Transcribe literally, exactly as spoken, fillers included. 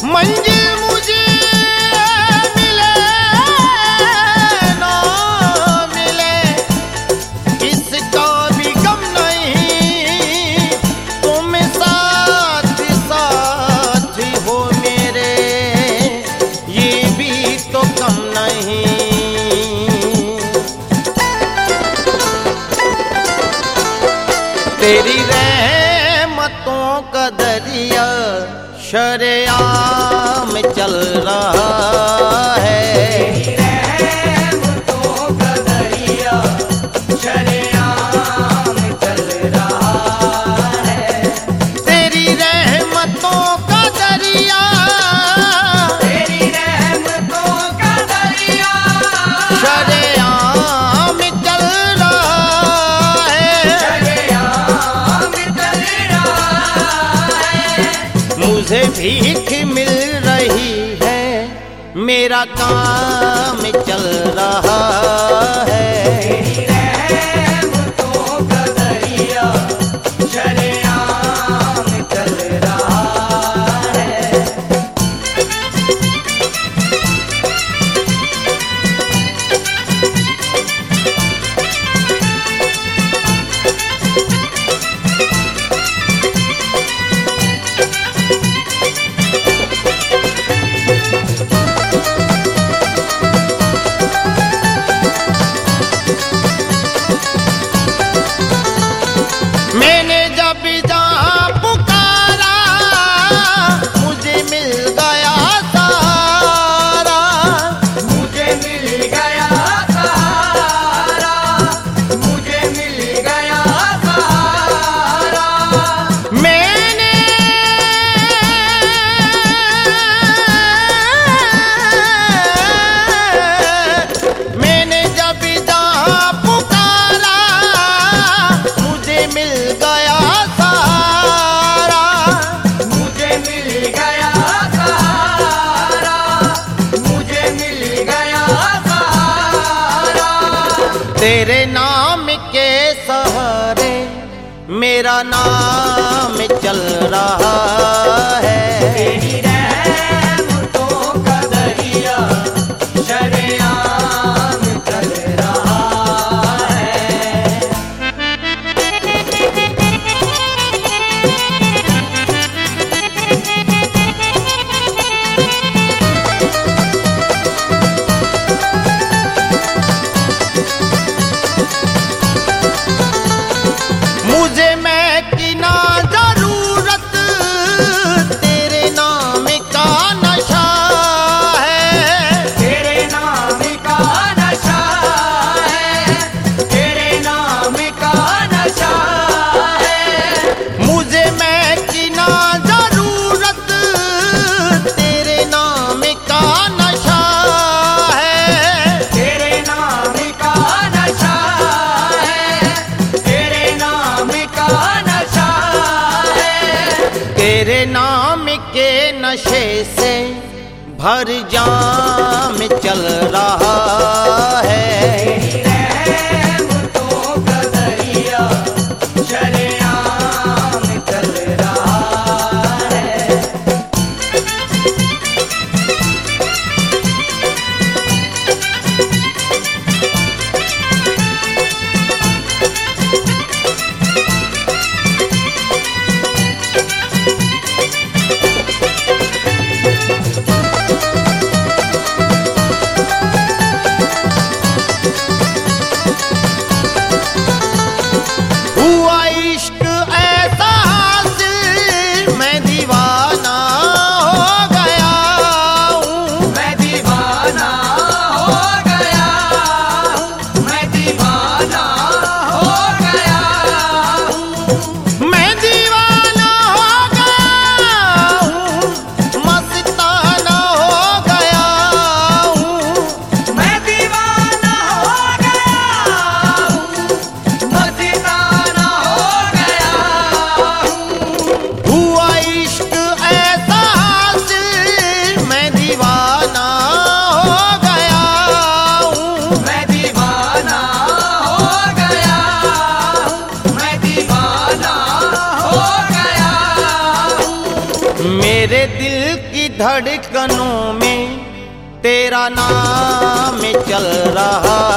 मंजिल मुझे मिले ना मिले इसका भी गम नहीं, तुम साथ साथ हो मेरे ये भी तो कम नहीं। तेरी रहमतों का दरिया शरेआम चल रहा है, तेरी रहमतों का दरिया शरेआम चल रहा है। तेरी रहमतों का दरिया, तेरी रहमतों का दरिया शरेआम चल रहा है, शरेआम चल रहा है। मुझे भीख मिल रही है, मेरा काम चल रहा है। तेरी रहमतों का दरिया शरेआम चल रहा है। मैंने जब जहाँ पुकारा मुझे मिल गया सहारा, मुझे मिल गया सहारा, मुझे मिल गया सहारा। मैंने मैंने जब जहाँ पुकारा मुझे मिल गया सहारा, मुझे मिल गया सहारा, मुझे मिल गया सहारा। तेरे नाम के सहारे मेरा नाम चल रहा है। तेरी रहमतों का दरिया शरेआम चल रहा है। मुझे मैं की ना जरूरत, तेरे नाम का नशा है, तेरे नाम का नशा है, तेरे नाम का नशा है। मुझे मैं की ना जरूरत, तेरे नाम का नशा है, तेरे नाम का नशा है, तेरे नाम का नशा है। तेरे नाम के नशे से भर जाम चल रहा है। तेरी रहमतों का दरिया शरेआम चल रहा है। धड़कनों में तेरा नाम चल रहा